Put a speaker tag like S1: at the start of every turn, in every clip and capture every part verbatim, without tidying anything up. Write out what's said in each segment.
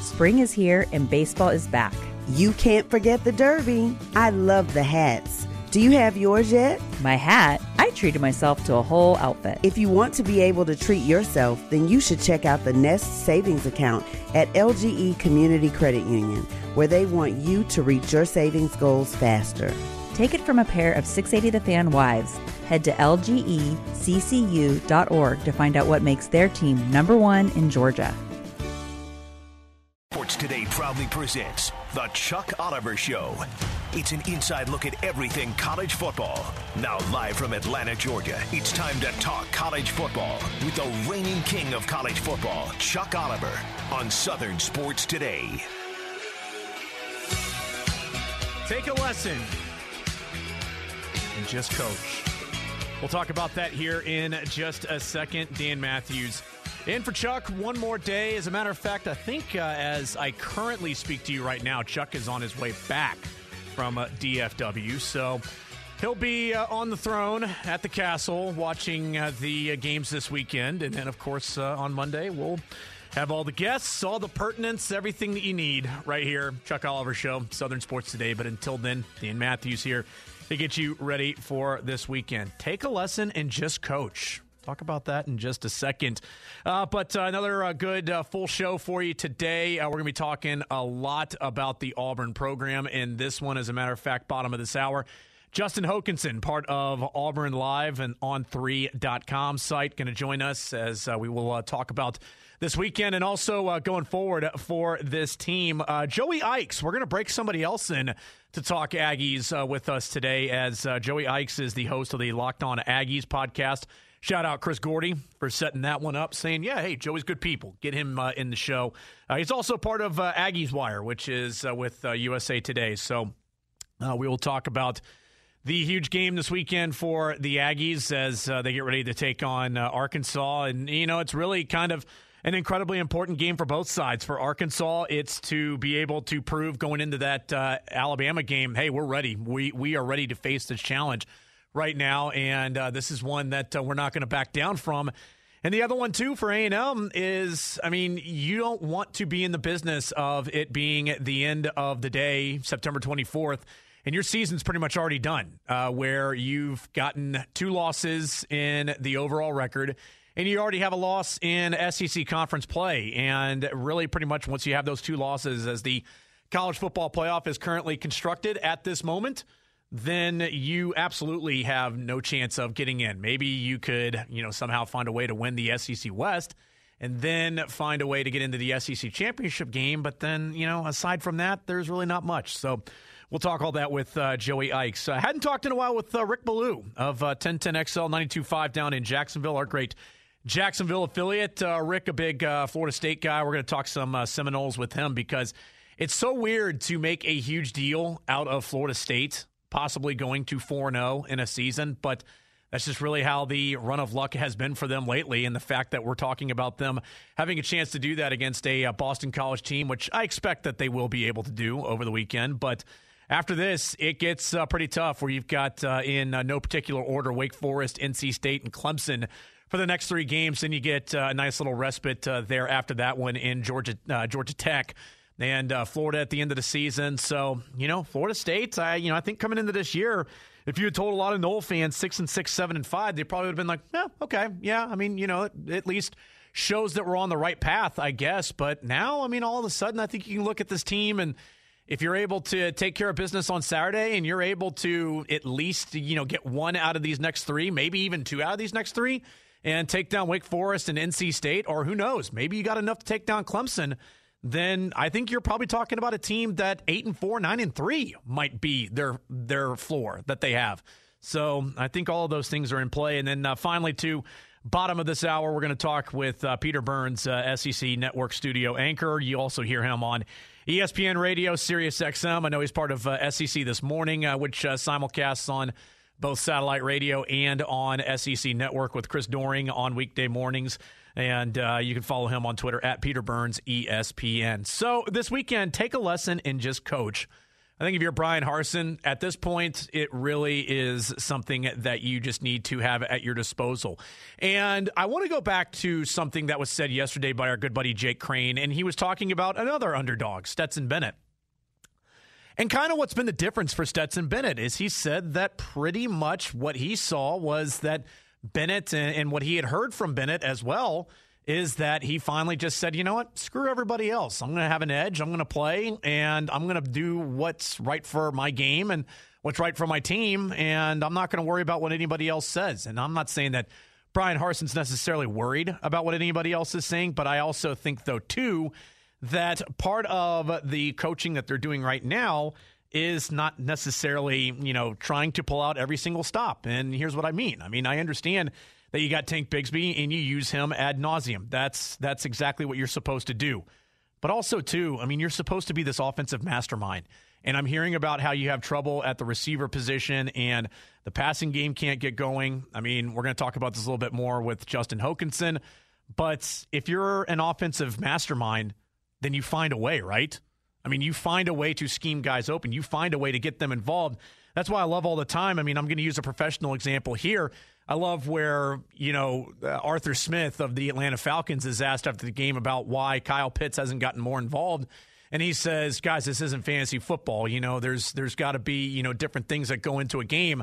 S1: Spring is here and baseball is back.
S2: You can't forget the Derby. I love the hats. Do you have yours yet?
S1: My hat? I treated myself to a whole outfit.
S2: If you want to be able to treat yourself, then you should check out the Nest Savings Account at L G E Community Credit Union, where they want you to reach your savings goals faster.
S1: Take it from a pair of six eighty The Fan wives. Head to L G E C C U dot org to find out what makes their team number one in Georgia.
S3: Sports Today proudly presents The Chuck Oliver Show. It's an inside look at everything college football. Now live from Atlanta, Georgia, it's time to talk college football with the reigning king of college football, Chuck Oliver, on Southern Sports Today.
S4: Take a lesson and just coach. We'll talk about that here in just a second. Dan Matthews in for Chuck one more day. As a matter of fact, I think uh, as I currently speak to you right now, Chuck is on his way back from uh, D F W. So he'll be uh, on the throne at the castle watching uh, the uh, games this weekend. And then, of course, uh, on Monday, we'll have all the guests, all the pertinence, everything that you need right here. Chuck Oliver Show, Southern Sports Today. But until then, Dan Matthews here to get you ready for this weekend. Take a lesson and just coach. Talk about that in just a second. Uh, but uh, another uh, good uh, full show for you today. Uh, we're going to be talking a lot about the Auburn program in this one. As a matter of fact, bottom of this hour, Justin Hokanson, part of Auburn Live and on three dot com site, going to join us as uh, we will uh, talk about this weekend and also uh, going forward for this team. Uh, Joey Ikes, we're going to break somebody else in to talk Aggies uh, with us today, as uh, Joey Ikes is the host of the Locked On Aggies podcast. Shout out Chris Gordy for setting that one up, saying, yeah, hey, Joey's good people. Get him uh, in the show. Uh, he's also part of uh, Aggies Wire, which is uh, with uh, U S A Today. So uh, we will talk about the huge game this weekend for the Aggies as uh, they get ready to take on uh, Arkansas. And, you know, it's really kind of an incredibly important game for both sides. For Arkansas, it's to be able to prove going into that uh, Alabama game, hey, we're ready. We we are ready to face this challenge right now, and uh, this is one that uh, we're not going to back down from. And the other one, too, for A and M is, I mean, you don't want to be in the business of it being the end of the day, September twenty-fourth, and your season's pretty much already done, uh, where you've gotten two losses in the overall record, and you already have a loss in S E C conference play. And really pretty much once you have those two losses as the college football playoff is currently constructed at this moment, then you absolutely have no chance of getting in. Maybe you could, you know, somehow find a way to win the S E C West and then find a way to get into the S E C championship game. But then, you know, aside from that, there's really not much. So we'll talk all that with uh, Joey Ikes. I uh, hadn't talked in a while with uh, Rick Ballou of uh, ten ten X L ninety-two point five down in Jacksonville, our great Jacksonville affiliate. Uh, Rick, a big uh, Florida State guy. We're going to talk some uh, Seminoles with him because it's so weird to make a huge deal out of Florida State possibly going to four and oh in a season, but that's just really how the run of luck has been for them lately, and the fact that we're talking about them having a chance to do that against a uh, Boston College team, which I expect that they will be able to do over the weekend. But after this, it gets uh, pretty tough, where you've got, uh, in uh, no particular order, Wake Forest, N C State, and Clemson for the next three games. Then you get uh, a nice little respite uh, there after that one in Georgia, uh, Georgia Tech. And uh, Florida at the end of the season. So, you know, Florida State, I, you know, I think coming into this year, if you had told a lot of Nole fans six and six, seven and five, they probably would have been like, yeah, okay, yeah. I mean, you know, it at least shows that we're on the right path, I guess. But now, I mean, all of a sudden, I think you can look at this team, and if you're able to take care of business on Saturday and you're able to at least, you know, get one out of these next three, maybe even two out of these next three, and take down Wake Forest and N C State, or who knows, maybe you got enough to take down Clemson, then I think you're probably talking about a team that eight and four, nine and three might be their their floor that they have. So I think all of those things are in play. And then uh, finally, to bottom of this hour, we're going to talk with uh, Peter Burns, uh, S E C Network studio anchor. You also hear him on E S P N Radio, Sirius X M. I know he's part of uh, S E C This Morning, uh, which uh, simulcasts on both satellite radio and on S E C Network with Chris Doring on weekday mornings. And uh, you can follow him on Twitter at Peter Burns E S P N. So this weekend, take a lesson and just coach I think if you're Brian Harsin, at this point, it really is something that you just need to have at your disposal. And I want to go back to something that was said yesterday by our good buddy Jake Crane, and he was talking about another underdog, Stetson Bennett. And kind of what's been the difference for Stetson Bennett is he said that pretty much what he saw was that Bennett and, and what he had heard from Bennett as well is that he finally just said, you know what, screw everybody else. I'm going to have an edge. I'm going to play, and I'm going to do what's right for my game and what's right for my team, and I'm not going to worry about what anybody else says. And I'm not saying that Brian Harsin's necessarily worried about what anybody else is saying, but I also think, though, too, that part of the coaching that they're doing right now is not necessarily, you know, trying to pull out every single stop. And here's what I mean. I mean, I understand that you got Tank Bigsby and you use him ad nauseum. That's that's exactly what you're supposed to do. But also, too, I mean, you're supposed to be this offensive mastermind. And I'm hearing about how you have trouble at the receiver position and the passing game can't get going. I mean, we're going to talk about this a little bit more with Justin Hokanson. But if you're an offensive mastermind, then you find a way, right? I mean, you find a way to scheme guys open. You find a way to get them involved. That's why I love all the time. I mean, I'm going to use a professional example here. I love where, you know, uh, Arthur Smith of the Atlanta Falcons is asked after the game about why Kyle Pitts hasn't gotten more involved. And he says, guys, this isn't fantasy football. You know, there's there's got to be, you know, different things that go into a game.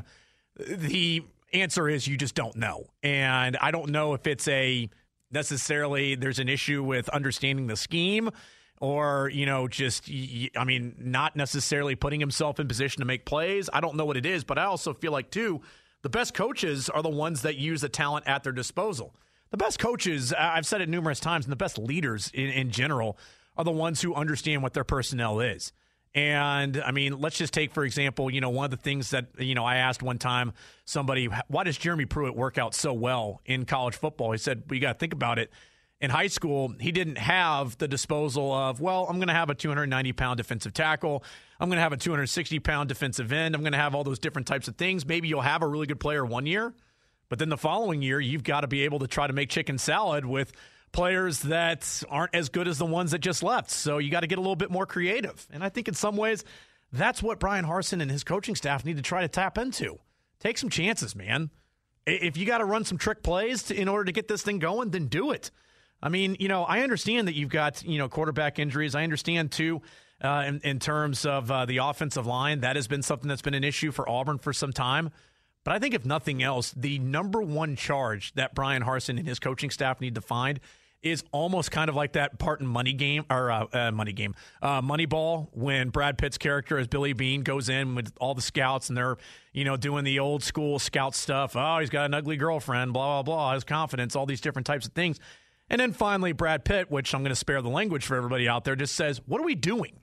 S4: The answer is you just don't know. And I don't know if it's a necessarily there's an issue with understanding the scheme or, you know, just, I mean, not necessarily putting himself in position to make plays. I don't know what it is, but I also feel like, too, the best coaches are the ones that use the talent at their disposal. The best coaches, I've said it numerous times, and the best leaders in, in general are the ones who understand what their personnel is. And, I mean, let's just take, for example, you know, one of the things that, you know, I asked one time somebody, why does Jeremy Pruitt work out so well in college football? He said, well, you got to think about it. In high school, he didn't have the disposal of, well, I'm going to have a two hundred ninety pound defensive tackle. I'm going to have a two hundred sixty pound defensive end. I'm going to have all those different types of things. Maybe you'll have a really good player one year, but then the following year, you've got to be able to try to make chicken salad with players that aren't as good as the ones that just left. So you got to get a little bit more creative. And I think in some ways, that's what Brian Harsin and his coaching staff need to try to tap into. Take some chances, man. If you got to run some trick plays to, in order to get this thing going, then do it. I mean, you know, I understand that you've got, you know, quarterback injuries. I understand, too, uh, in, in terms of uh, the offensive line. That has been something that's been an issue for Auburn for some time. But I think if nothing else, the number one charge that Brian Harsin and his coaching staff need to find is almost kind of like that Barton money game or uh, uh, money game, uh, Moneyball, when Brad Pitt's character as Billy Bean goes in with all the scouts and they're, you know, doing the old school scout stuff. Oh, he's got an ugly girlfriend, blah, blah, blah, his confidence, all these different types of things. And then finally, Brad Pitt, which I'm going to spare the language for everybody out there, just says, what are we doing?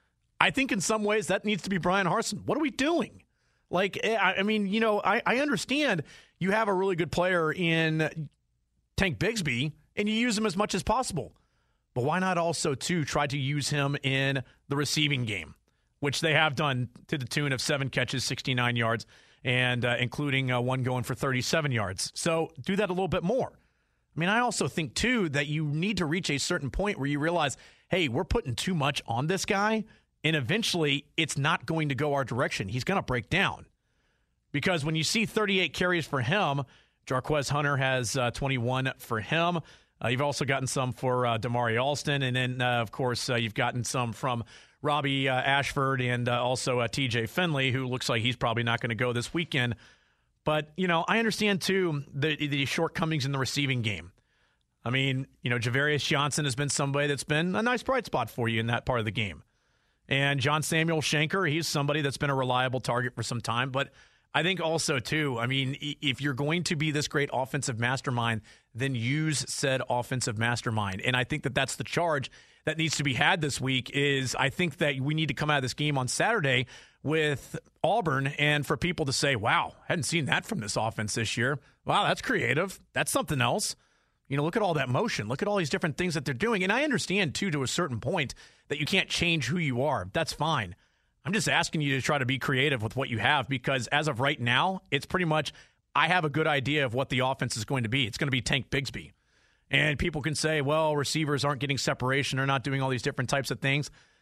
S4: I think in some ways that needs to be Brian Harsin. What are we doing? Like, I, I mean, you know, I, I understand you have a really good player in Tank Bigsby, and you use him as much as possible. But why not also, too, try to use him in the receiving game, which they have done to the tune of seven catches, sixty-nine yards, and uh, including uh, one going for thirty-seven yards. So do that a little bit more. I mean, I also think, too, that you need to reach a certain point where you realize, hey, we're putting too much on this guy, and eventually it's not going to go our direction. He's going to break down. Because when you see thirty-eight carries for him, Jarquez Hunter has uh, twenty-one for him. Uh, you've also gotten some for uh, Damari Alston, and then, uh, of course, uh, you've gotten some from Robbie uh, Ashford and uh, also uh, T J Finley, who looks like he's probably not going to go this weekend. But, you know, I understand, too, the, the shortcomings in the receiving game. I mean, you know, Javarius Johnson has been somebody that's been a nice bright spot for you in that part of the game. And John Samuel Shenker, he's somebody that's been a reliable target for some time. But I think also, too, I mean, if you're going to be this great offensive mastermind, then use said offensive mastermind. And I think that that's the charge that needs to be had this week is I think that we need to come out of this game on Saturday with Auburn and for people to say, wow, hadn't seen that from this offense this year. Wow, that's creative. That's something else. You know, look at all that motion. Look at all these different things that they're doing. And I understand, too, to a certain point that you can't change who you are. That's fine. I'm just asking you to try to be creative with what you have because as of right now, it's pretty much I have a good idea of what the offense is going to be. It's going to be Tank Bigsby. And people can say, well, receivers aren't getting separation. They're not doing all these different types of things.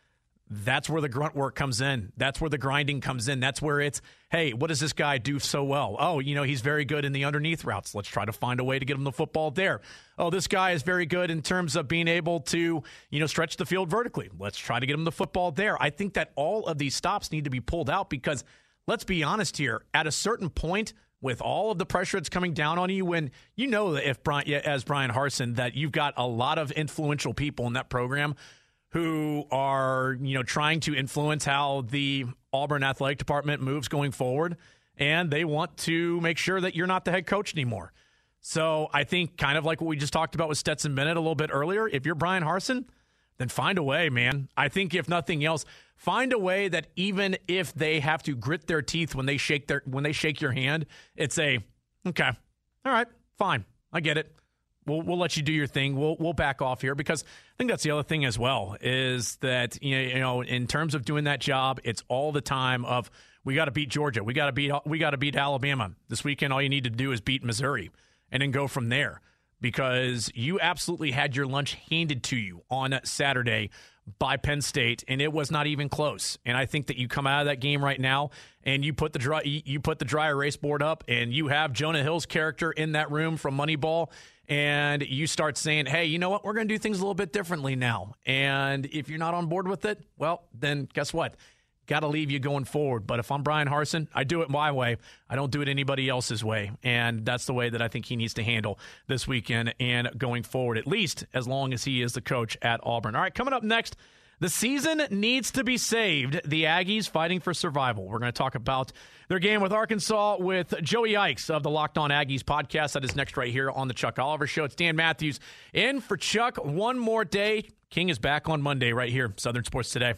S4: That's where the grunt work comes in. That's where the grinding comes in. That's where it's, hey, what does this guy do so well? Oh, you know, he's very good in the underneath routes. Let's try to find a way to get him the football there. Oh, this guy is very good in terms of being able to, you know, stretch the field vertically. Let's try to get him the football there. I think that all of these stops need to be pulled out because, let's be honest here, at a certain point, with all of the pressure that's coming down on you, when you know that if Brian, as Bryan Harsin, that you've got a lot of influential people in that program who are, you know, trying to influence how the Auburn athletic department moves going forward, and they want to make sure that you're not the head coach anymore. So I think kind of like what we just talked about with Stetson Bennett a little bit earlier, if you're Bryan Harsin, then find a way, man. I think if nothing else, find a way that even if they have to grit their teeth when they shake their when they shake your hand, it's a, okay, all right, fine, I get it. We'll we'll let you do your thing. We'll we'll back off here because I think that's the other thing as well is that you know, you know in terms of doing that job, it's all the time of we got to beat Georgia, we got to beat we got to beat Alabama this weekend. All you need to do is beat Missouri and then go from there because you absolutely had your lunch handed to you on Saturday by Penn State, and it was not even close. And I think that you come out of that game right now, and you put the dry you put the dry erase board up, and you have Jonah Hill's character in that room from Moneyball. And you start saying, hey, you know what? We're going to do things a little bit differently now. And if you're not on board with it, well, then guess what? Got to leave you going forward. But if I'm Bryan Harsin, I do it my way. I don't do it anybody else's way. And that's the way that I think he needs to handle this weekend and going forward, at least as long as he is the coach at Auburn. All right, coming up next, the season needs to be saved. The Aggies fighting for survival. We're going to talk about their game with Arkansas with Joey Ikes of the Locked On Aggies podcast. That is next right here on the Chuck Oliver Show. It's Dan Matthews in for Chuck one more day. King is back on Monday right here, Southern Sports Today.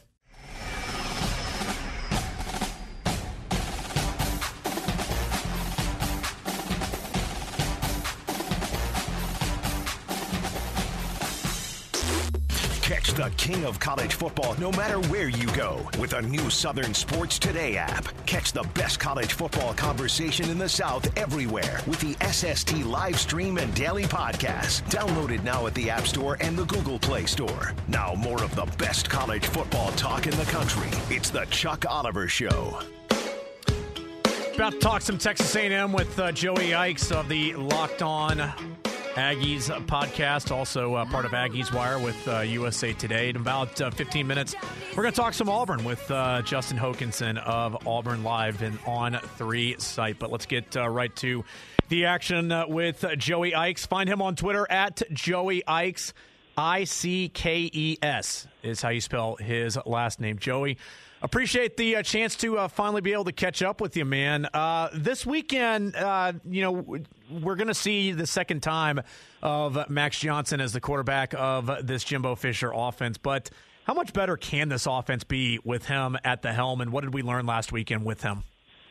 S3: Catch the king of college football no matter where you go with a new Southern Sports Today app. Catch the best college football conversation in the South everywhere with the S S T live stream and daily podcast. Download it now at the App Store and the Google Play Store. Now more of the best college football talk in the country. It's the Chuck Oliver Show.
S4: About to talk some Texas A and M with uh, Joey Ikes of the Locked On Aggies podcast, also uh, part of Aggies Wire with uh, U S A Today. In about uh, fifteen minutes, we're going to talk some Auburn with uh, Justin Hokanson of Auburn Live and On three site. But let's get uh, right to the action uh, with uh, Joey Ikes. Find him on Twitter at Joey Ikes. I C K E S is how you spell his last name. Joey, appreciate the uh, chance to uh, finally be able to catch up with you, man. Uh, this weekend, uh, you know, we're going to see the second time of Max Johnson as the quarterback of this Jimbo Fisher offense. But how much better can this offense be with him at the helm, and what did we learn last weekend with him?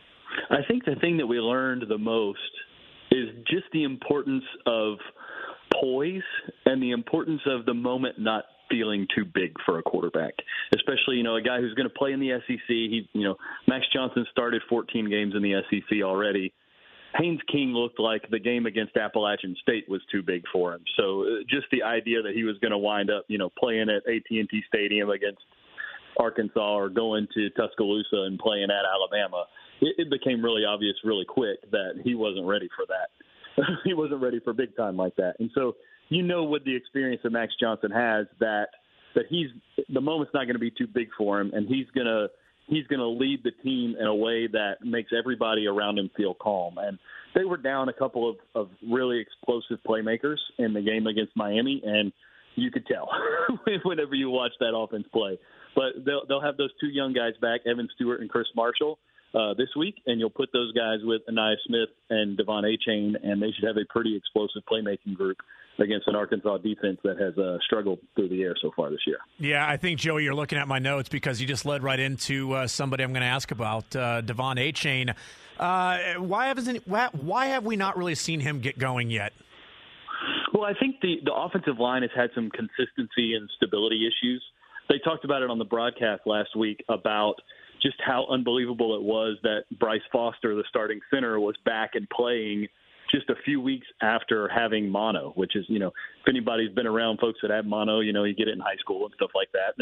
S5: I think the thing that we learned the most is just the importance of poise and the importance of the moment not feeling too big for a quarterback, especially, you know, a guy who's going to play in the S E C. He, you know, Max Johnson started fourteen games in the S E C already. Haynes King looked like the game against Appalachian State was too big for him. So just the idea that he was going to wind up, you know, playing at A T and T Stadium against Arkansas or going to Tuscaloosa and playing at Alabama, it, it became really obvious really quick that he wasn't ready for that. He wasn't ready for big time like that. And so, you know, with the experience that Max Johnson has, that that he's the moment's not going to be too big for him, and he's going to he's going to lead the team in a way that makes everybody around him feel calm. And they were down a couple of, of really explosive playmakers in the game against Miami, and you could tell whenever you watch that offense play. But they'll they'll have those two young guys back, Evan Stewart and Chris Marshall, uh, this week, and you'll put those guys with Aniyah Smith and Devon Achane, and they should have a pretty explosive playmaking group against an Arkansas defense that has uh, struggled through the air so far this year.
S4: Yeah, I think, Joey, you're looking at my notes because you just led right into uh, somebody I'm going to ask about, uh, Devon Achane. Uh, why, haven't, why have we not really seen him get going yet?
S5: Well, I think the, the offensive line has had some consistency and stability issues. They talked about it on the broadcast last week about just how unbelievable it was that Bryce Foster, the starting center, was back and playing just a few weeks after having mono, which is, you know, if anybody's been around folks that have mono, you know, you get it in high school and stuff like that. And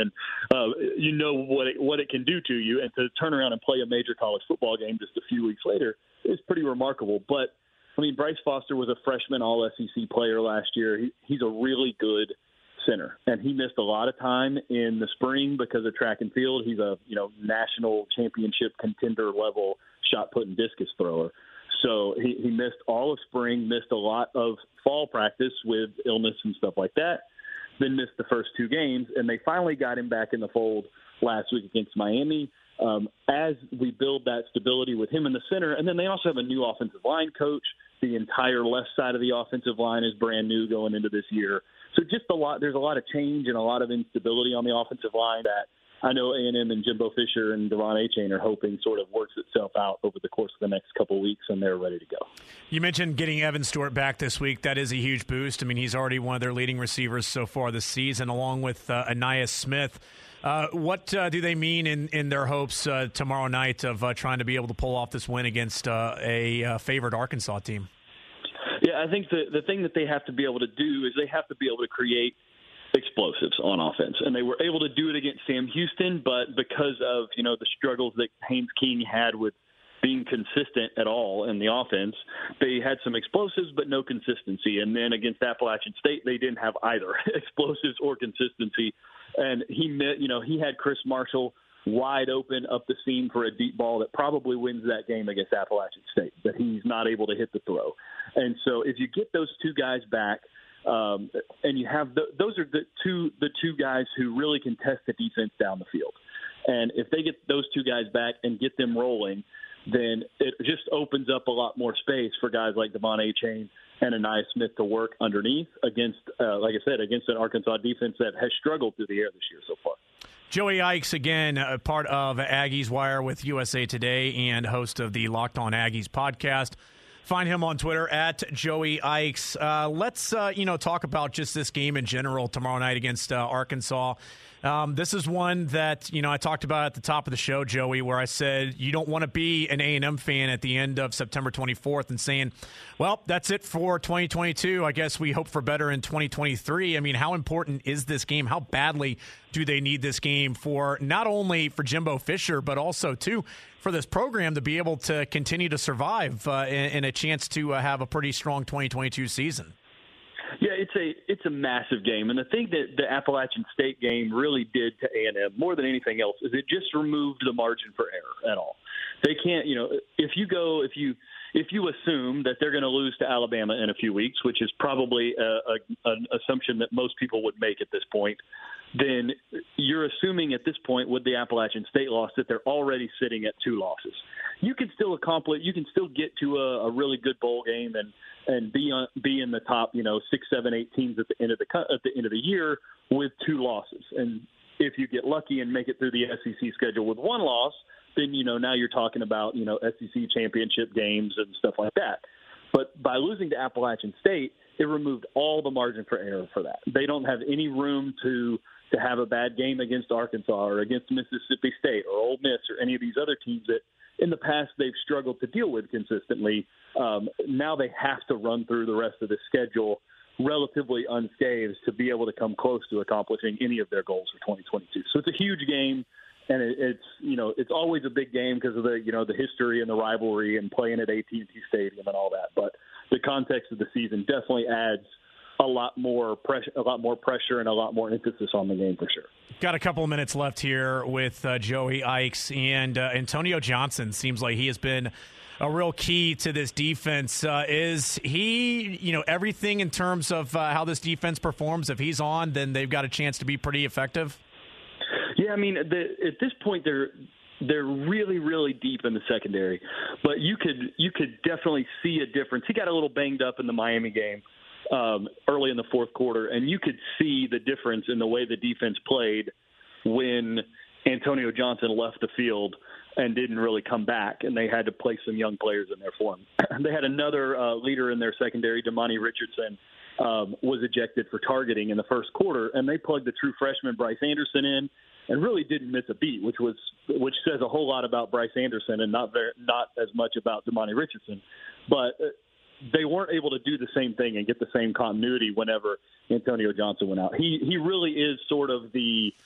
S5: uh, you know what it, what it can do to you, and to turn around and play a major college football game just a few weeks later is pretty remarkable. But I mean, Bryce Foster was a freshman All S E C player last year. He, he's a really good center, and he missed a lot of time in the spring because of track and field. He's a you know national championship contender level shot put and discus thrower. So he, he missed all of spring, missed a lot of fall practice with illness and stuff like that, then missed the first two games, and they finally got him back in the fold last week against Miami. Um, as we build that stability with him in the center, and then they also have a new offensive line coach. The entire left side of the offensive line is brand new going into this year. So just a lot, there's a lot of change and a lot of instability on the offensive line that I know A and M and Jimbo Fisher and Devon Achane are hoping sort of works itself out over the course of the next couple of weeks, and they're ready to go.
S4: You mentioned getting Evan Stewart back this week. That is a huge boost. I mean, he's already one of their leading receivers so far this season, along with uh, Ainias Smith. Uh, what uh, do they mean in, in their hopes uh, tomorrow night of uh, trying to be able to pull off this win against uh, a uh, favored Arkansas team?
S5: Yeah, I think the, the thing that they have to be able to do is they have to be able to create explosives on offense. And they were able to do it against Sam Houston, but because of, you know, the struggles that Haynes King had with being consistent at all in the offense, they had some explosives but no consistency. And then against Appalachian State, they didn't have either explosives or consistency. And he, you know, he had Chris Marshall wide open up the seam for a deep ball that probably wins that game against Appalachian State, but he's not able to hit the throw. And so if you get those two guys back, um, and you have the, those are the two the two guys who really can test the defense down the field. And if they get those two guys back and get them rolling, then it just opens up a lot more space for guys like Devon Achane and Ainias Smith to work underneath against, uh, like I said, against an Arkansas defense that has struggled through the air this year so far.
S4: Joey Ickes, again, a part of Aggies Wire with U S A Today and host of the Locked On Aggies podcast. Find him on Twitter at Joey Ickes. Uh, let's, uh, you know, talk about just this game in general tomorrow night against uh, Arkansas. Um, this is one that, you know, I talked about at the top of the show, Joey, where I said you don't want to be an A and M fan at the end of September twenty-fourth and saying, well, that's it for twenty twenty-two. I guess we hope for better in twenty twenty-three. I mean, how important is this game? How badly do they need this game for not only for Jimbo Fisher, but also, too, for this program to be able to continue to survive uh, and, and a chance to uh, have a pretty strong twenty twenty-two season?
S5: Yeah, it's a it's a massive game, and the thing that the Appalachian State game really did to A and M more than anything else is it just removed the margin for error at all. They can't, you know, if you go if you if you assume that they're going to lose to Alabama in a few weeks, which is probably a, a, an assumption that most people would make at this point, then you're assuming at this point with the Appalachian State loss that they're already sitting at two losses. You can still accomplish, you can still get to a, a really good bowl game and and be on, be in the top, you know, six, seven, eight teams at the end of the at the end of the year with two losses. And if you get lucky and make it through the S E C schedule with one loss, then you know now you're talking about you know S E C championship games and stuff like that. But by losing to Appalachian State, it removed all the margin for error for that. They don't have any room to to have a bad game against Arkansas or against Mississippi State or Ole Miss or any of these other teams that in the past they've struggled to deal with consistently. Um, now they have to run through the rest of the schedule relatively unscathed to be able to come close to accomplishing any of their goals for twenty twenty-two. So it's a huge game, and it, it's you know it's always a big game because of the you know the history and the rivalry and playing at A T and T Stadium and all that. But the context of the season definitely adds a lot more pressure, a lot more pressure, and a lot more emphasis on the game for sure.
S4: Got a couple of minutes left here with uh, Joey Ickes, and uh, Antonio Johnson seems like he has been a real key to this defense. Uh, is he, you know, everything in terms of uh, how this defense performs? If he's on, then they've got a chance to be pretty effective.
S5: Yeah, I mean, the, at this point, they're they're really, really deep in the secondary, but you could you could definitely see a difference. He got a little banged up in the Miami game um, early in the fourth quarter, and you could see the difference in the way the defense played when Antonio Johnson left the field and didn't really come back, and they had to place some young players in there for him. They had another uh, leader in their secondary, Damani Richardson, um, was ejected for targeting in the first quarter, and they plugged the true freshman Bryce Anderson in and really didn't miss a beat, which was which says a whole lot about Bryce Anderson and not very, not as much about Damani Richardson. But they weren't able to do the same thing and get the same continuity whenever Antonio Johnson went out. He he really is sort of the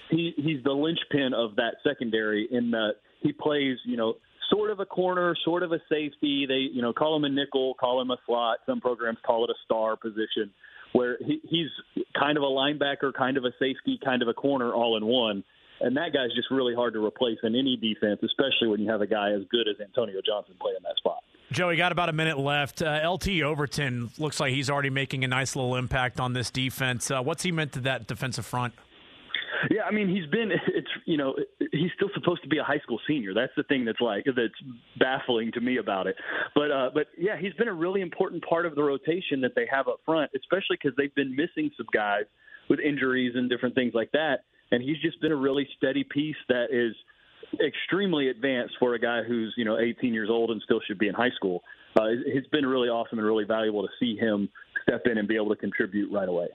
S5: he he's the linchpin of that secondary in that he plays, you know, sort of a corner, sort of a safety. They, you know, call him a nickel, call him a slot. Some programs call it a star position, where he, he's kind of a linebacker, kind of a safety, kind of a corner all in one. And that guy's just really hard to replace in any defense, especially when you have a guy as good as Antonio Johnson playing that spot.
S4: Joey, got about a minute left. Uh, L T Overton looks like he's already making a nice little impact on this defense. Uh, what's he meant to that defensive front?
S5: Yeah, I mean, he's been, it's, you know, he's still supposed to be a high school senior. That's the thing that's like, that's baffling to me about it. But, uh, but yeah, he's been a really important part of the rotation that they have up front, especially because they've been missing some guys with injuries and different things like that. And he's just been a really steady piece that is extremely advanced for a guy who's, you know, eighteen years old and still should be in high school. Uh, it's been really awesome and really valuable to see him step in and be able to contribute right away.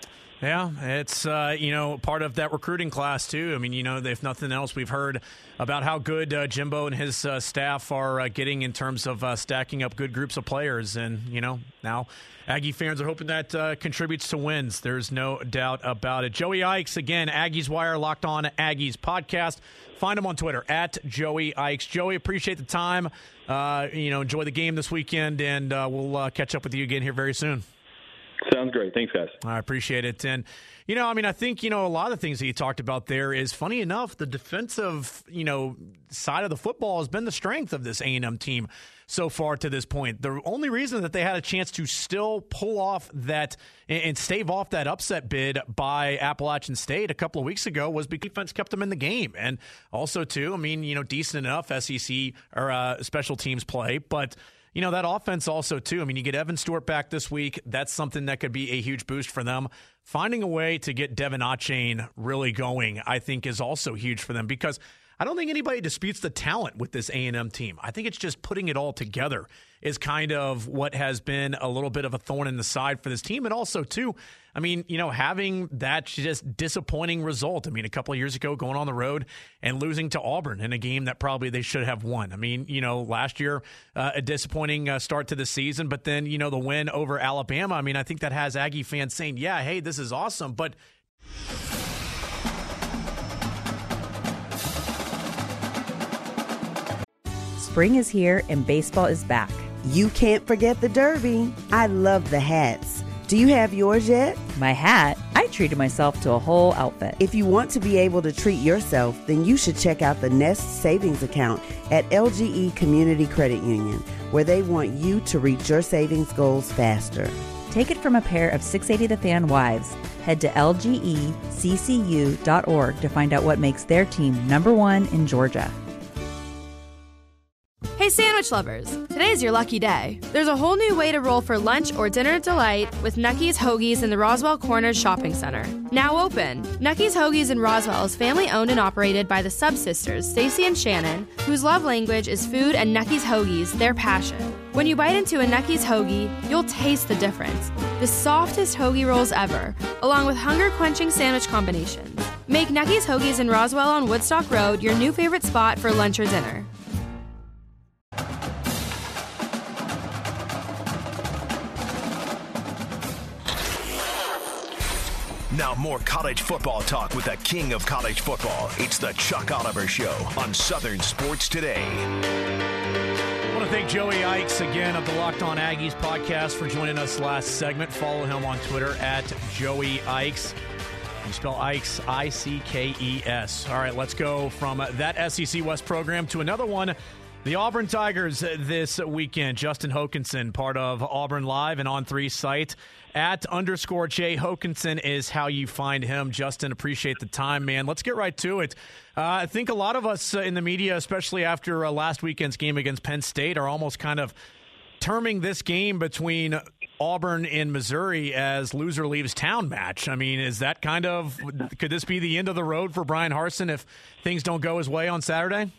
S4: Yeah, it's, uh, you know, part of that recruiting class, too. I mean, you know, if nothing else, we've heard about how good uh, Jimbo and his uh, staff are uh, getting in terms of uh, stacking up good groups of players. And, you know, now Aggie fans are hoping that uh, contributes to wins. There's no doubt about it. Joey Ikes, again, Aggies Wire, Locked On Aggies podcast. Find him on Twitter, at Joey Ikes. Joey, appreciate the time. Uh, you know, enjoy the game this weekend, and uh, we'll uh, catch up with you again here very soon.
S5: Sounds great. Thanks, guys.
S4: I appreciate it. And, you know, I mean, I think, you know, a lot of the things that you talked about there is, funny enough, the defensive, you know, side of the football has been the strength of this A and M team so far to this point. The only reason that they had a chance to still pull off that and stave off that upset bid by Appalachian State a couple of weeks ago was because defense kept them in the game. And also, too, I mean, you know, decent enough S E C or uh, special teams play, but you know, that offense also, too. I mean, you get Evan Stewart back this week. That's something that could be a huge boost for them. Finding a way to get Devin Achane really going, I think, is also huge for them because I don't think anybody disputes the talent with this A and M team. I think it's just putting it all together is kind of what has been a little bit of a thorn in the side for this team. And also, too, I mean, you know, having that just disappointing result. I mean, a couple of years ago, going on the road and losing to Auburn in a game that probably they should have won. I mean, you know, last year, uh, a disappointing uh, start to the season, but then, you know, the win over Alabama. I mean, I think that has Aggie fans saying, yeah, hey, this is awesome, but
S1: Spring is here and baseball is back.
S2: You can't forget the Derby. I love the hats. Do you have yours yet?
S1: My hat? I treated myself to a whole outfit.
S2: If you want to be able to treat yourself, then you should check out the Nest Savings Account at L G E Community Credit Union, where they want you to reach your savings goals faster.
S1: Take it from a pair of six eighty The Fan wives. Head to L G E C C U dot org to find out what makes their team number one in Georgia.
S6: Hey sandwich lovers, today's your lucky day. There's a whole new way to roll for lunch or dinner delight with Nucky's Hoagies in the Roswell Corners Shopping Center. Now open. Nucky's Hoagies in Roswell is family owned and operated by the Sub-Sisters, Stacy and Shannon, whose love language is food and Nucky's Hoagies, their passion. When you bite into a Nucky's Hoagie, you'll taste the difference. The softest hoagie rolls ever, along with hunger-quenching sandwich combinations. Make Nucky's Hoagies in Roswell on Woodstock Road your new favorite spot for lunch or dinner.
S3: Now more college football talk with the king of college football. It's the Chuck Oliver Show on Southern Sports Today.
S4: I want to thank Joey Ikes again of the Locked On Aggies podcast for joining us last segment. Follow him on Twitter at Joey Ikes. You spell Ikes, I C K E S. All right, let's go from that S E C West program to another one. The Auburn Tigers this weekend. Justin Hokanson, part of Auburn Live and On three site. At underscore Jay Hokanson is how you find him. Justin, appreciate the time, man. Let's get right to it. Uh, I think a lot of us uh, in the media, especially after uh, last weekend's game against Penn State, are almost kind of terming this game between Auburn and Missouri as loser leaves town match. I mean, is that kind of, could this be the end of the road for Brian Harsin if things don't go his way on Saturday?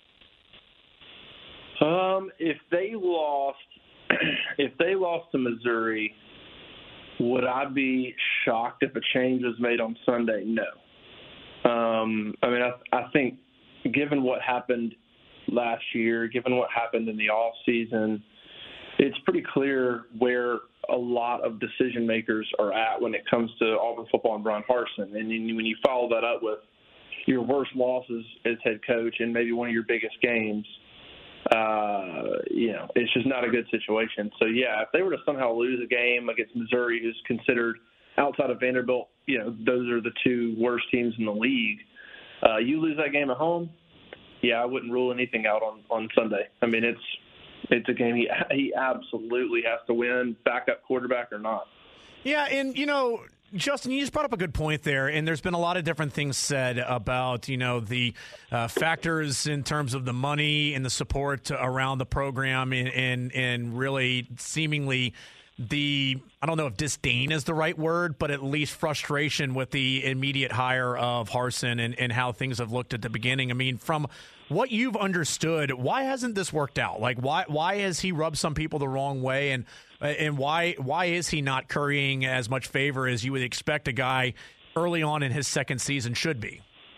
S7: Um, if they lost, if they lost to Missouri, would I be shocked if a change was made on Sunday? No. Um, I mean, I, I think given what happened last year, given what happened in the off season, it's pretty clear where a lot of decision makers are at when it comes to Auburn football and Brian Harsin. And when you follow that up with your worst losses as head coach in maybe one of your biggest games, uh, you know, it's just not a good situation. So, yeah, if they were to somehow lose a game against Missouri, who's considered outside of Vanderbilt, you know, those are the two worst teams in the league. Uh, you lose that game at home, yeah, I wouldn't rule anything out on, on Sunday. I mean, it's it's a game he he absolutely has to win, backup quarterback or not.
S4: Yeah, and, you know, Justin, you just brought up a good point there, and there's been a lot of different things said about, you know, the uh, factors in terms of the money and the support around the program and, and, and really seemingly the, I don't know if disdain is the right word, but at least frustration with the immediate hire of Harsin and, and how things have looked at the beginning. I mean, from what you've understood, why hasn't this worked out? Like, why why has he rubbed some people the wrong way, and and why why is he not currying as much favor as you would expect a guy early on in his second season should be?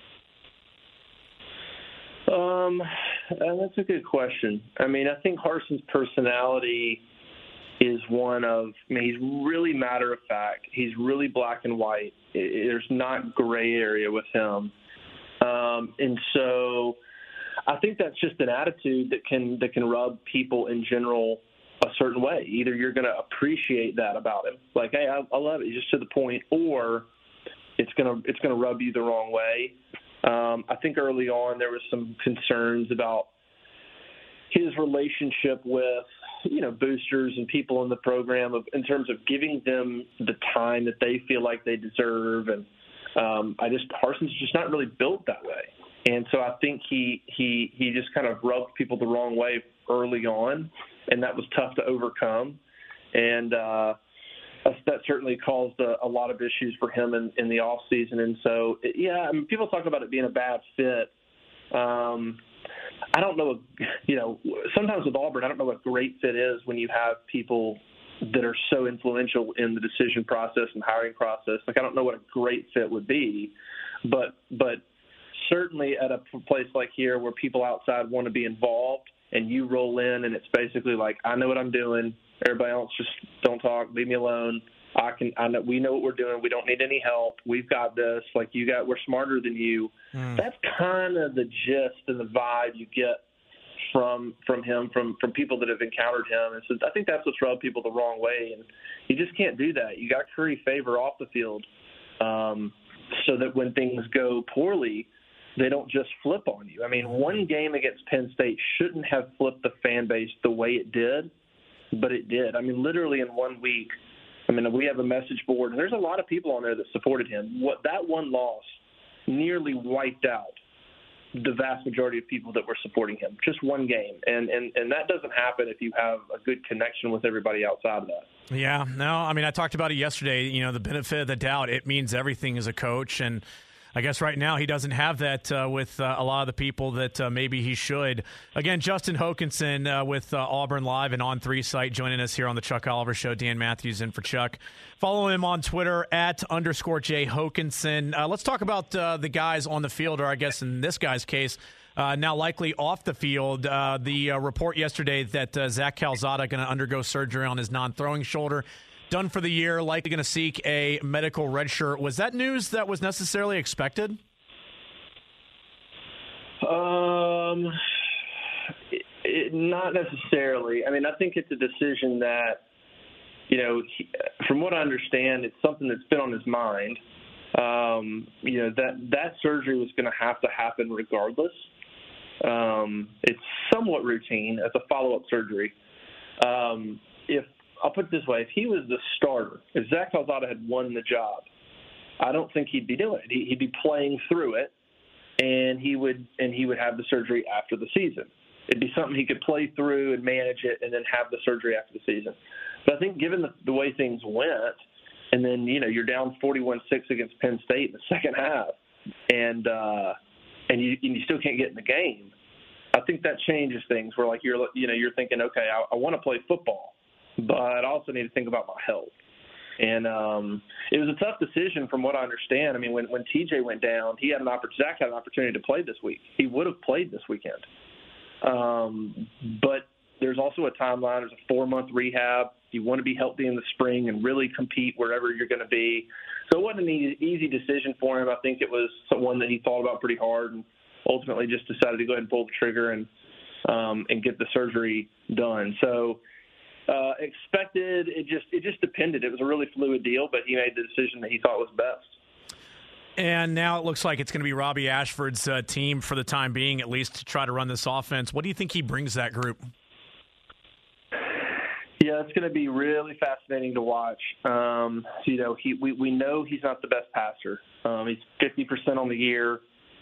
S7: Um, that's a good question. I mean, I think Harsin's personality is one of, I mean, he's really matter of fact. He's really black and white. There's not gray area with him. Um, and so I think that's just an attitude that can that can rub people in general a certain way. Either you're going to appreciate that about him, like, hey, I, I love it, just to the point, or it's gonna it's gonna rub you the wrong way. Um, I think early on there was some concerns about his relationship with, you know, boosters and people in the program of, in terms of giving them the time that they feel like they deserve. And um, I just, Harsin's just not really built that way. And so I think he, he, he just kind of rubbed people the wrong way early on, and that was tough to overcome. And uh, that certainly caused a, a lot of issues for him in, in the off season. And so, yeah, I mean, people talk about it being a bad fit. Um, I don't know, you know, sometimes with Auburn, I don't know what great fit is when you have people that are so influential in the decision process and hiring process. Like, I don't know what a great fit would be, but but certainly at a place like here where people outside want to be involved and you roll in and it's basically like, I know what I'm doing. Everybody else just don't talk, leave me alone. I can, I know, we know what we're doing. We don't need any help. We've got this. Like, you got, we're smarter than you. Mm. That's kind of the gist and the vibe you get from from him, from from people that have encountered him. And so I think that's what's rubbed people the wrong way. And you just can't do that. You got to curry favor off the field, um, so that when things go poorly, they don't just flip on you. I mean, one game against Penn State shouldn't have flipped the fan base the way it did, but it did. I mean, literally in one week. I mean, we have a message board, and there's a lot of people on there that supported him. What that one loss nearly wiped out the vast majority of people that were supporting him. Just one game, and and and that doesn't happen if you have a good connection with everybody outside of that.
S4: Yeah, no, I mean, I talked about it yesterday. You know, the benefit of the doubt, it means everything as a coach, and I guess right now he doesn't have that uh, with uh, a lot of the people that uh, maybe he should. Again, Justin Hokanson uh, with uh, Auburn Live and On three site joining us here on the Chuck Oliver Show. Dan Matthews in for Chuck. Follow him on Twitter at underscore J Hokanson. Uh, let's talk about uh, the guys on the field, or I guess in this guy's case, uh, now likely off the field. Uh, the uh, report yesterday that uh, Zach Calzada going to undergo surgery on his non-throwing shoulder. Done for the year, likely going to seek a medical redshirt. Was that news that was necessarily expected?
S7: Um, it, it, not necessarily. I mean, I think it's a decision that, you know, he, from what I understand, it's something that's been on his mind. Um, you know, that, that surgery was going to have to happen regardless. Um, it's somewhat routine as a follow-up surgery. Um, if I'll put it this way. If he was the starter, if Zach Calzada had won the job, I don't think he'd be doing it. He'd be playing through it, and he would and he would have the surgery after the season. It'd be something he could play through and manage it and then have the surgery after the season. But I think given the, the way things went, and then, you know, you're down forty-one six against Penn State in the second half, and uh, and you and you still can't get in the game, I think that changes things where, like, you're, you know, you're thinking, okay, I, I want to play football, but I also need to think about my health. And um, it was a tough decision from what I understand. I mean, when, when T J went down, he had an oppor- Zach had an opportunity to play this week. He would have played this weekend. Um, but there's also a timeline. There's a four-month rehab. You want to be healthy in the spring and really compete wherever you're going to be. So it wasn't an easy, easy decision for him. I think it was one that he thought about pretty hard and ultimately just decided to go ahead and pull the trigger and um, and get the surgery done. So uh, expected, it just it just depended. It was a really fluid deal, but he made the decision that he thought was best.
S4: And now it looks like it's going to be Robbie Ashford's uh, team for the time being, at least, to try to run this offense. What do you think he brings that group?
S7: Yeah, it's going to be really fascinating to watch. Um, you know, he we, we know he's not the best passer. Um, he's fifty percent on the year.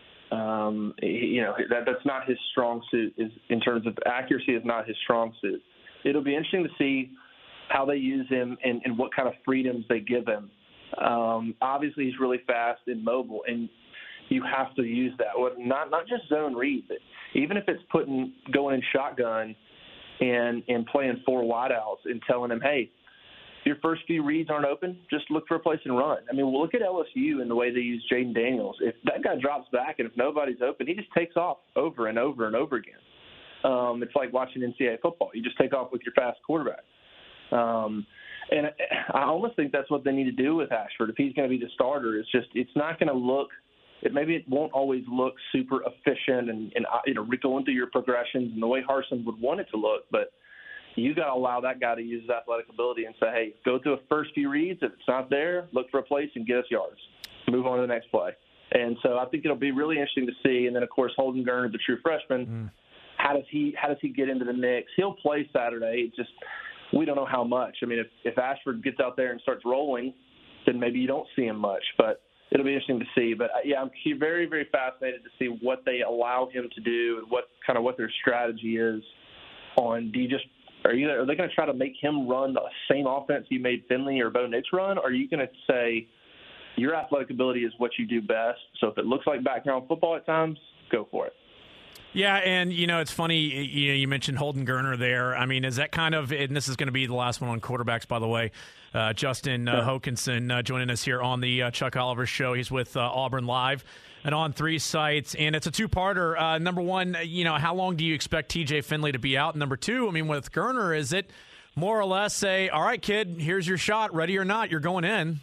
S7: Um, he, you know, that that's not his strong suit. Is in terms of accuracy, is not his strong suit. It'll be interesting to see how they use him and, and what kind of freedoms they give him. Um, obviously, he's really fast and mobile, and you have to use that. Well, not not just zone read, but even if it's putting going in shotgun and and playing four wideouts and telling him, hey, your first few reads aren't open, just look for a place and run. I mean, we'll look at L S U and the way they use Jaden Daniels. If that guy drops back and if nobody's open, he just takes off over and over and over again. Um, it's like watching N C double A football. You just take off with your fast quarterback. Um, And I almost think that's what they need to do with Ashford. If he's going to be the starter, it's just it's not going to look it, – maybe it won't always look super efficient and, and you know, going through your progressions and the way Harsin would want it to look. But you got to allow that guy to use his athletic ability and say, hey, go through the first few reads. If it's not there, look for a place and get us yards. Move on to the next play. And so I think it'll be really interesting to see. And then, of course, Holden Geriner, the true freshman, mm. how does he how does he get into the mix? He'll play Saturday. It just – we don't know how much. I mean, if, if Ashford gets out there and starts rolling, then maybe you don't see him much. But it'll be interesting to see. But, yeah, I'm very, very fascinated to see what they allow him to do and what kind of what their strategy is on do you just are you are they going to try to make him run the same offense you made Finley or Bo Nix run? Or are you going to say your athletic ability is what you do best, so if it looks like background football at times, go for it?
S4: Yeah, and, you know, it's funny, you know, you mentioned Holden Geriner there. I mean, is that kind of, and this is going to be the last one on quarterbacks, by the way, uh, Justin uh, Hokanson uh, joining us here on the uh, Chuck Oliver Show. He's with uh, Auburn Live and on three sites, and it's a two-parter. Uh, number one, you know, how long do you expect T J Finley to be out? Number two, I mean, with Geriner, is it more or less say, all right, kid, here's your shot, ready or not, you're going in?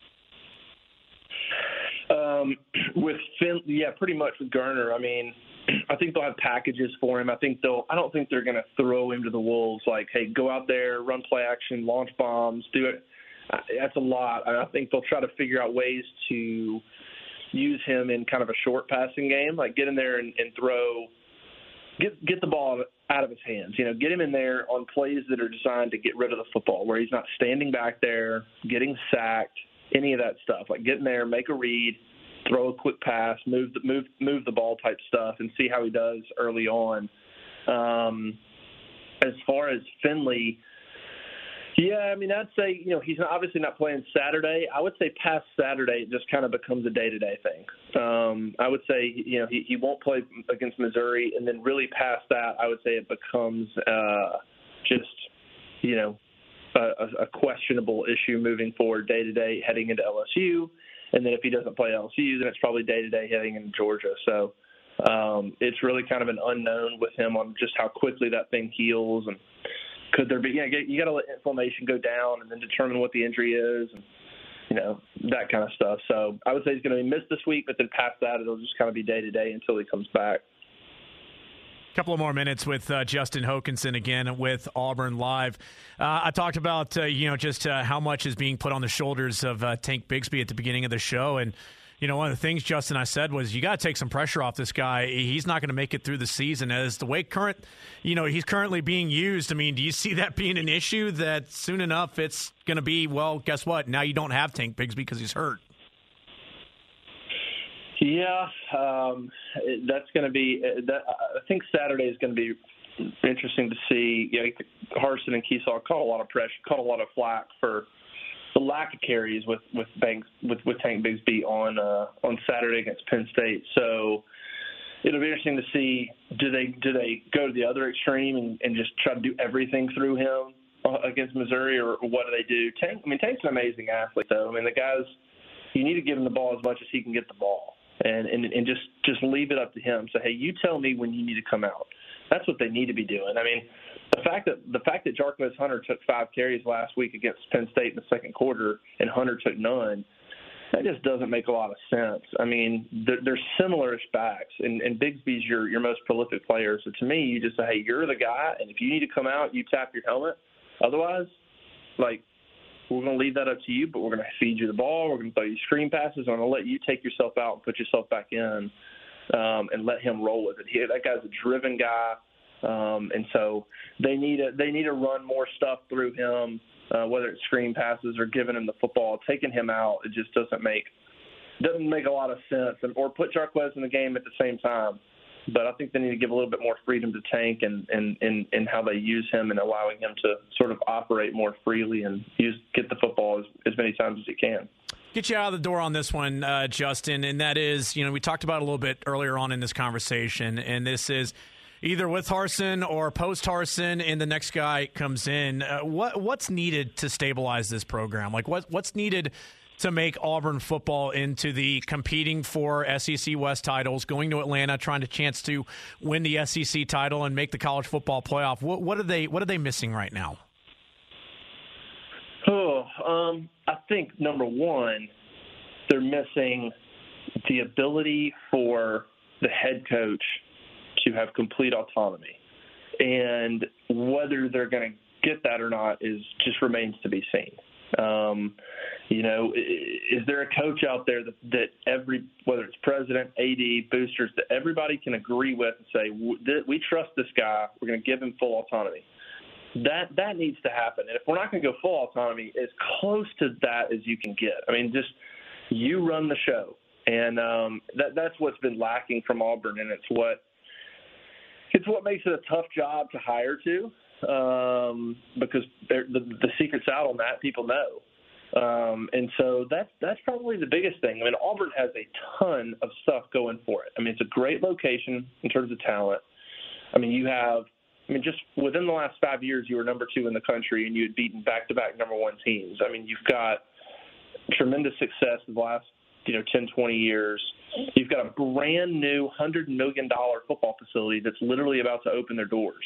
S7: Um, with Finley, yeah, pretty much with Geriner, I mean, I think they'll have packages for him. I think they'll. I don't think they're going to throw him to the wolves. Like, hey, go out there, run play action, launch bombs, do it. That's a lot. I think they'll try to figure out ways to use him in kind of a short passing game, like get in there and, and throw, get get the ball out of his hands. You know, get him in there on plays that are designed to get rid of the football, where he's not standing back there, getting sacked, any of that stuff. Like get in there, make a read, throw a quick pass, move the move move the ball type stuff, and see how he does early on. Um, as far as Finley, yeah, I mean, I'd say, you know, he's obviously not playing Saturday. I would say past Saturday, it just kind of becomes a day-to-day thing. Um, I would say, you know, he, he won't play against Missouri, and then really past that, I would say it becomes uh, just, you know, a, a questionable issue moving forward day-to-day heading into L S U. And then if he doesn't play L S U, then it's probably day-to-day heading into Georgia. So um, it's really kind of an unknown with him on just how quickly that thing heals. And could there be, you know, you got to let inflammation go down and then determine what the injury is and, you know, that kind of stuff. So I would say he's going to be missed this week, but then past that, it'll just kind of be day-to-day until he comes back.
S4: Couple of more minutes with uh, Justin Hokanson again with Auburn Live. Uh, I talked about, uh, you know, just uh, how much is being put on the shoulders of uh, Tank Bigsby at the beginning of the show. And, you know, one of the things, Justin, I said was you got to take some pressure off this guy. He's not going to make it through the season. As the way current, you know, he's currently being used, I mean, do you see that being an issue that soon enough it's going to be, well, guess what? Now you don't have Tank Bigsby because he's hurt.
S7: Yeah, um, that's going to be that, – I think Saturday is going to be interesting to see. You know, Harsin and Keeshaw caught a lot of pressure, caught a lot of flack for the lack of carries with with Banks with, with Tank Bigsby on uh, on Saturday against Penn State. So it'll be interesting to see do they do they go to the other extreme and, and just try to do everything through him against Missouri, or what do they do? Tank, I mean, Tank's an amazing athlete, though. I mean, the guy's – you need to give him the ball as much as he can get the ball. And, and and just just leave it up to him. Say, hey, you tell me when you need to come out. That's what they need to be doing. I mean, the fact that the fact that Jarquez Hunter took five carries last week against Penn State in the second quarter and Hunter took none, That just doesn't make a lot of sense. I mean, they're, they're similar-ish backs, and, and Bigsby's your, your most prolific player. So to me, you just say, hey, you're the guy, and if you need to come out, you tap your helmet. Otherwise, like, we're going to leave that up to you, but we're going to feed you the ball. We're going to throw you screen passes. I'm going to let you take yourself out and put yourself back in um, and let him roll with it. He, that guy's a driven guy, um, and so they need to, they need to run more stuff through him. Uh, whether it's screen passes or giving him the football, taking him out, it just doesn't make doesn't make a lot of sense. And, or put Jarquez in the game at the same time. But I think they need to give a little bit more freedom to Tank and and, and, and how they use him and allowing him to sort of operate more freely and use get the football as, as many times as he can.
S4: Get you out of the door on this one, uh, Justin, and that is, you know, we talked about it a little bit earlier on in this conversation, and this is either with Harsin or post Harsin, and the next guy comes in. Uh, what what's needed to stabilize this program? Like what what's needed to make Auburn football into the competing for S E C West titles, going to Atlanta, trying to chance to win the S E C title and make the college football playoff? What what are they what are they missing right now?
S7: Oh, um, I think number one, they're missing the ability for the head coach to have complete autonomy, and whether they're going to get that or not is just remains to be seen. Um, you know, is there a coach out there that, that every, whether it's president, A D, boosters, that everybody can agree with and say, we trust this guy, we're going to give him full autonomy? That that needs to happen. And if we're not going to go full autonomy, as close to that as you can get. I mean, just you run the show. And um, that that's what's been lacking from Auburn, and it's what It's what makes it a tough job to hire to, um, because the, the secret's out on that. People know. Um, and so that's, that's probably the biggest thing. I mean, Auburn has a ton of stuff going for it. I mean, it's a great location in terms of talent. I mean, you have – I mean, just within the last five years, you were number two in the country, and you had beaten back-to-back number one teams. I mean, you've got tremendous success in the last, you know, ten, twenty years. You've got a brand new one hundred million dollars football facility that's literally about to open their doors.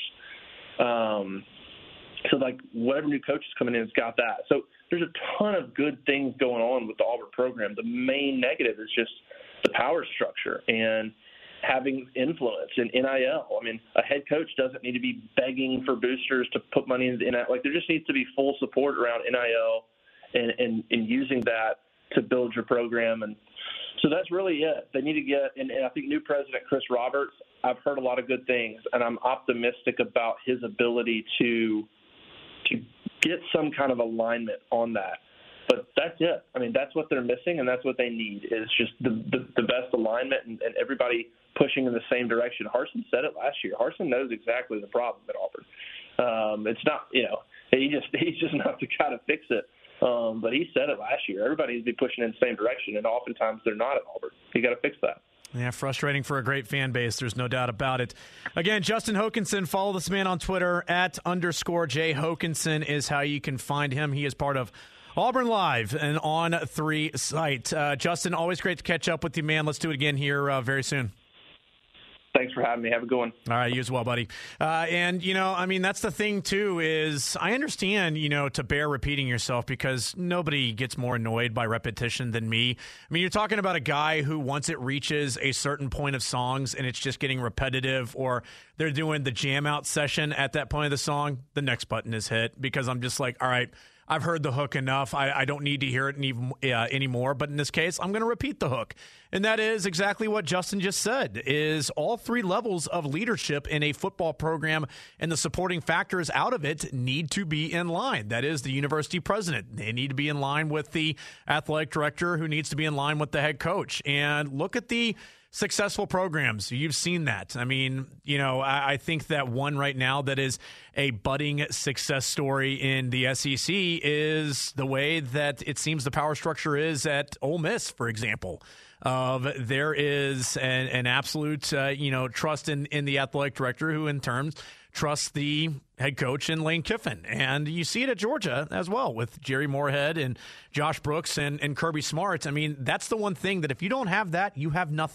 S7: Um, so, like, whatever new coach is coming in has got that. So there's a ton of good things going on with the Auburn program. The main negative is just the power structure and having influence in N I L. I mean, a head coach doesn't need to be begging for boosters to put money into N I L. Like, there just needs to be full support around N I L and, and, and using that to build your program. And so that's really it. They need to get, and, and I think new president Chris Roberts, I've heard a lot of good things, and I'm optimistic about his ability to to get some kind of alignment on that. But that's it. I mean, that's what they're missing, and that's what they need is just the, the, the best alignment and, and everybody pushing in the same direction. Harsin said it last year. Harsin knows exactly the problem at Auburn. Um, it's not, you know, he just he's just not the guy to fix it. Um, but he said it last year. Everybody needs to be pushing in the same direction, and oftentimes they're not at Auburn. You got to fix that.
S4: Yeah, frustrating for a great fan base. There's no doubt about it. Again, Justin Hokanson, follow this man on Twitter at underscore J Hokanson is how you can find him. He is part of Auburn Live and On three site. Uh, Justin, always great to catch up with you, man. Let's do it again here uh, very soon.
S7: Thanks for having me. Have a good one.
S4: All right, you as well, buddy. Uh, and, you know, I mean, that's the thing, too, is I understand, you know, to bear repeating yourself because nobody gets more annoyed by repetition than me. I mean, you're talking about a guy who once it reaches a certain point of songs and it's just getting repetitive or they're doing the jam out session at that point of the song, the next button is hit because I'm just like, all right, I've heard the hook enough. I, I don't need to hear it any, uh, anymore. But in this case, I'm going to repeat the hook. And that is exactly what Justin just said, is all three levels of leadership in a football program and the supporting factors out of it need to be in line. That is the university president. They need to be in line with the athletic director who needs to be in line with the head coach. And look at the successful programs. You've seen that. I mean, you know, I, I think that one right now that is a budding success story in the S E C is the way that it seems the power structure is at Ole Miss, for example. Of there is an, an absolute, uh, you know, trust in, in the athletic director who in turn trusts the head coach in Lane Kiffin. And you see it at Georgia as well with Jerry Moorhead and Josh Brooks and, and Kirby Smart. I mean, that's the one thing that if you don't have that, you have nothing.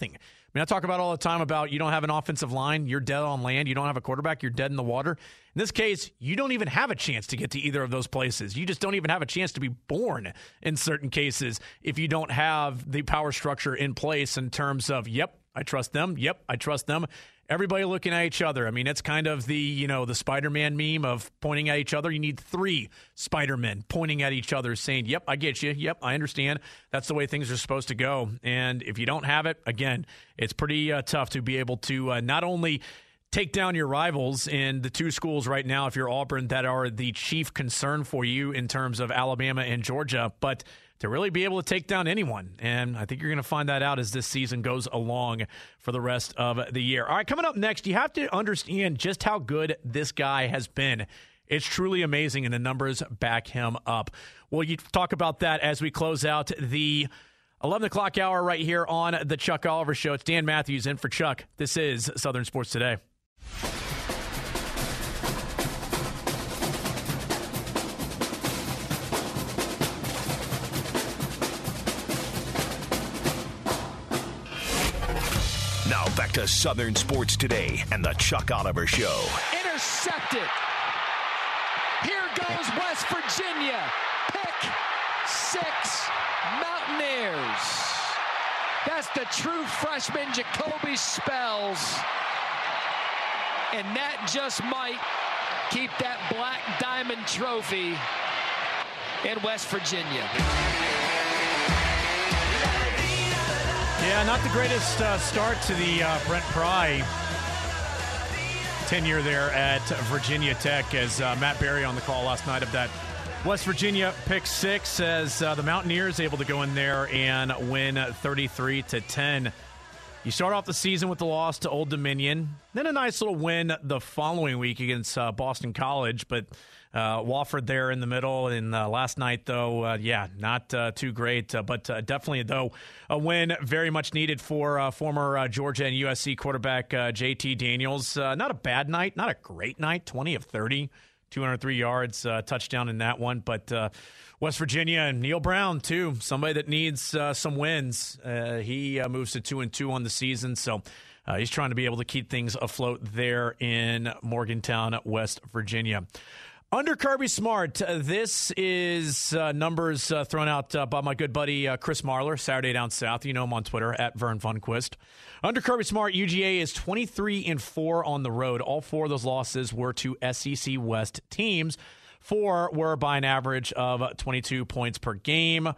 S4: mean, I talk about all the time about you don't have an offensive line, you're dead on land. You don't have a quarterback, you're dead in the water. In this case, you don't even have a chance to get to either of those places. You just don't even have a chance to be born in certain cases if you don't have the power structure in place in terms of, yep, I trust them. Yep, I trust them. Everybody looking at each other. I mean, it's kind of the, you know, the Spider-Man meme of pointing at each other. You need three Spider-Men pointing at each other saying, yep, I get you. Yep, I understand. That's the way things are supposed to go. And if you don't have it, again, it's pretty uh, tough to be able to uh, not only take down your rivals in the two schools right now, if you're Auburn, that are the chief concern for you in terms of Alabama and Georgia, but to really be able to take down anyone. And I think you're going to find that out as this season goes along for the rest of the year. All right, coming up next, you have to understand just how good this guy has been. It's truly amazing, and the numbers back him up. Well, you talk about that as we close out the eleven o'clock hour right here on the Chuck Oliver Show. It's Dan Matthews in for Chuck. This is Southern Sports Today.
S3: Now back to Southern Sports Today and the Chuck Oliver Show.
S8: Intercepted. Here goes West Virginia. Pick six, Mountaineers. That's the true freshman Jacoby Spells. And that just might keep that Black Diamond Trophy in West Virginia.
S4: Yeah, not the greatest uh, start to the uh, Brent Pry tenure there at Virginia Tech, as uh, Matt Berry on the call last night of that West Virginia pick six, as uh, the Mountaineers able to go in there and win thirty-three to ten. You start off the season with the loss to Old Dominion, then a nice little win the following week against uh, Boston College, but uh, Wofford there in the middle. And uh, last night, though, uh, yeah, not uh, too great, uh, but uh, definitely, though, a win very much needed for uh, former uh, Georgia and U S C quarterback uh, J T Daniels. Uh, not a bad night, not a great night, twenty of thirty, two hundred three yards, uh, touchdown in that one, but uh, West Virginia and Neil Brown, too, somebody that needs uh, some wins. Uh, he uh, moves to two and two on the season, so uh, he's trying to be able to keep things afloat there in Morgantown, West Virginia. Under Kirby Smart, uh, this is uh, numbers uh, thrown out uh, by my good buddy uh, Chris Marler, Saturday Down South. You know him on Twitter, at Vern Funquist. Under Kirby Smart, U G A is twenty-three and four on the road. All four of those losses were to S E C West teams. Four were by an average of twenty-two points per game.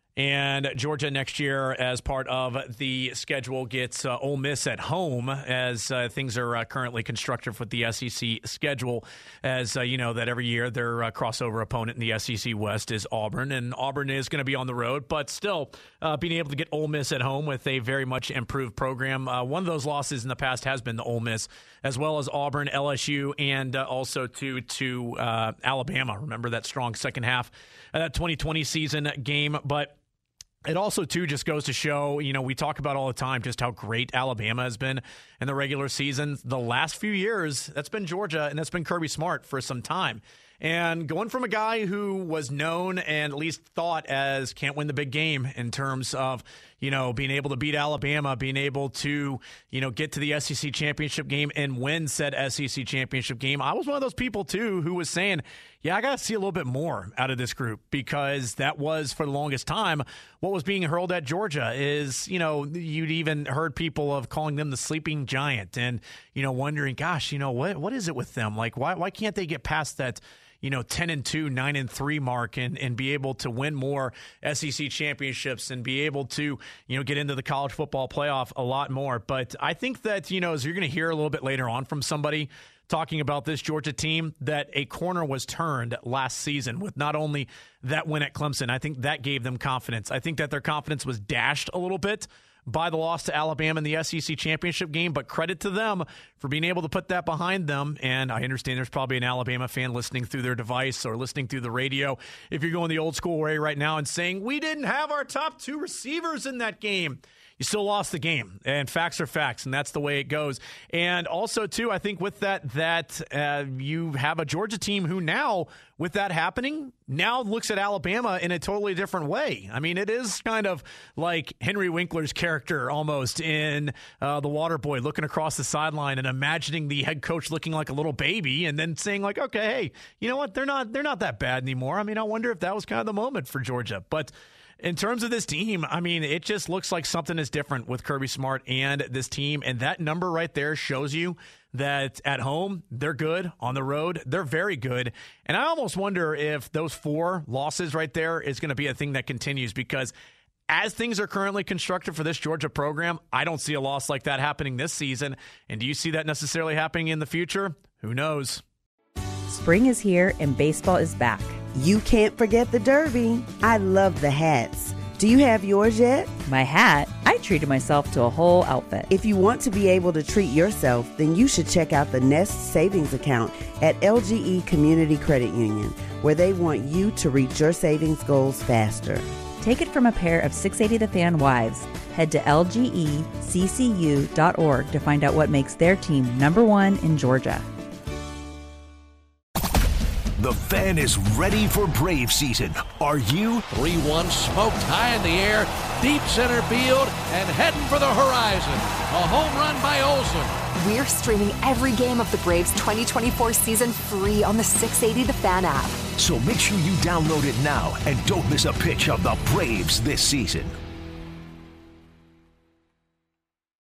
S4: And Georgia next year, as part of the schedule, gets uh, Ole Miss at home, as uh, things are uh, currently constructed with the S E C schedule. As uh, you know, that every year their uh, crossover opponent in the S E C West is Auburn, and Auburn is going to be on the road, but still uh, being able to get Ole Miss at home with a very much improved program. Uh, one of those losses in the past has been the Ole Miss, as well as Auburn, L S U, and uh, also to to uh, Alabama. Remember that strong second half of that twenty twenty season game, but it also, too, just goes to show, you know, we talk about all the time just how great Alabama has been in the regular season. The last few years, that's been Georgia, and that's been Kirby Smart for some time. And going from a guy who was known and at least thought as can't win the big game in terms of, you know, being able to beat Alabama, being able to, you know, get to the S E C championship game and win said S E C championship game. I was one of those people, too, who was saying, yeah, I got to see a little bit more out of this group, because that was, for the longest time, what was being hurled at Georgia is, you know, you'd even heard people of calling them the sleeping giant and, you know, wondering, gosh, you know, what what is it with them? Like, why why can't they get past that, you know, ten and two, nine and three mark and, and be able to win more S E C championships and be able to, you know, get into the college football playoff a lot more. But I think that, you know, as you're going to hear a little bit later on from somebody talking about this Georgia team, that a corner was turned last season with not only that win at Clemson. I think that gave them confidence. I think that their confidence was dashed a little bit by the loss to Alabama in the S E C championship game, but credit to them for being able to put that behind them. And I understand there's probably an Alabama fan listening through their device or listening through the radio, if you're going the old school way right now and saying, we didn't have our top two receivers in that game. you still lost the game, and facts are facts, and that's the way it goes. And also, too, I think with that, that uh, you have a Georgia team who now, with that happening, now looks at Alabama in a totally different way. I mean, it is kind of like Henry Winkler's character almost in uh, The Waterboy, looking across the sideline and imagining the head coach looking like a little baby and then saying like, okay, hey, you know what? They're not, they're not that bad anymore. I mean, I wonder if that was kind of the moment for Georgia. But in terms of this team, I mean, it just looks like something is different with Kirby Smart and this team. And that number right there shows you that at home, they're good. On the road, they're very good. And I almost wonder if those four losses right there is going to be a thing that continues, because as things are currently constructed for this Georgia program, I don't see a loss like that happening this season. And do you see that necessarily happening in the future? Who knows?
S1: Spring is here and baseball is back.
S2: You can't forget the Derby. I love the hats. Do you have yours yet?
S1: My hat? I treated myself to a whole outfit.
S2: If you want to be able to treat yourself, then you should check out the Nest Savings Account at L G E Community Credit Union, where they want you to reach your savings goals faster.
S1: Take it from a pair of six eighty The Fan wives. Head to L G E C C U dot org to find out what makes their team number one in Georgia.
S3: The Fan is ready for Brave season. Are you?
S9: three one smoked high in the air, deep center field, and heading for the horizon. A home run by Olsen.
S10: We're streaming every game of the Braves twenty twenty-four season free on the six eighty The Fan app.
S3: So make sure you download it now and don't miss a pitch of the Braves this season.